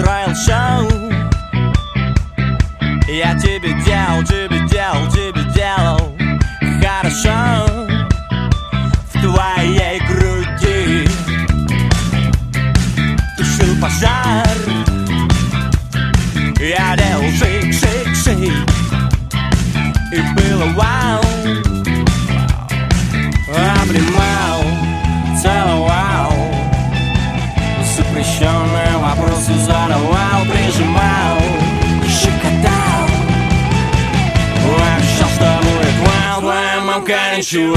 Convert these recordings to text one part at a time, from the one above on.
устроил шоу. Я тебе делал хорошо в твоей груди. Тушил пожар, я делал шик. И было вау. Обнимал, целовал, запрещенные вопросы задавал, прижимал, щекотал. Обещал, что будет вау, твоя мамка ничего.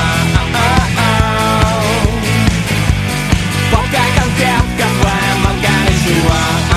Пока конфетка, твоя мамка ничего.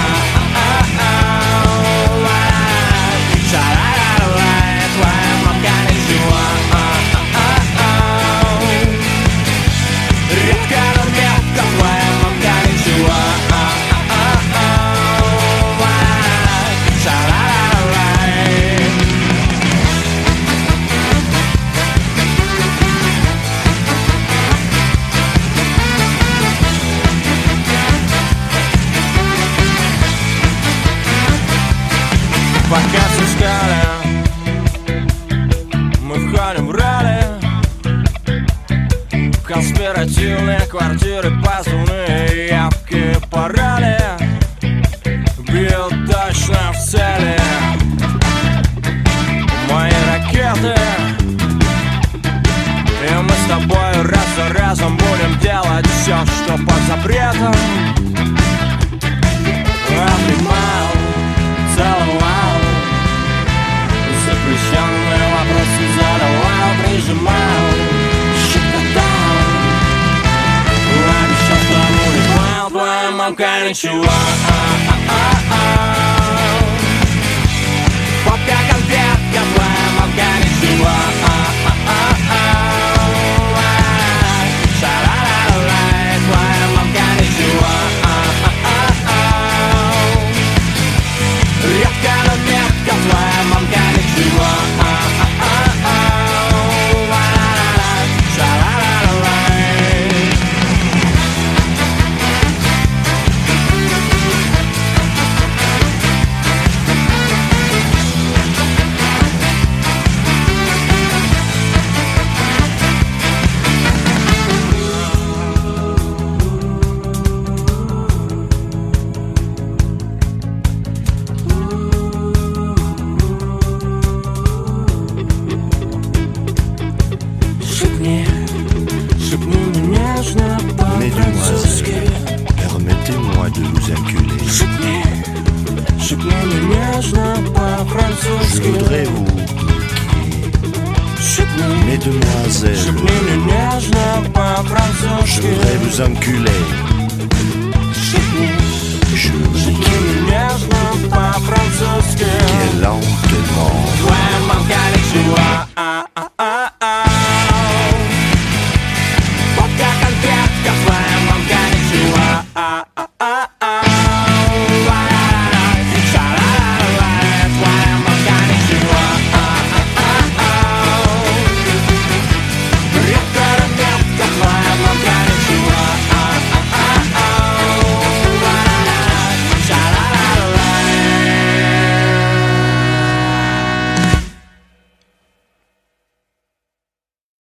Пока сускали, мы входим в роли. Конспиративные квартиры, позывные явки, пароли. Бьют точно в цели мои ракеты. И мы с тобой раз за разом будем делать все, что под запретом. Обнимал, целовал, запрещенные вопросы задавал, прижимал, щекотал. Обещал, что будет вау, твоя мамка ничего. Пока конфетка, твоя мамка ничего. Шарарарай, твоя мамка ничего. Редко, но метко, твоя мамка ничего. Mesdemoiselles, permettez-moi de vous inculer. Je voudrais vous niquer. Mesdemoiselles, je voudrais vous enculer. Je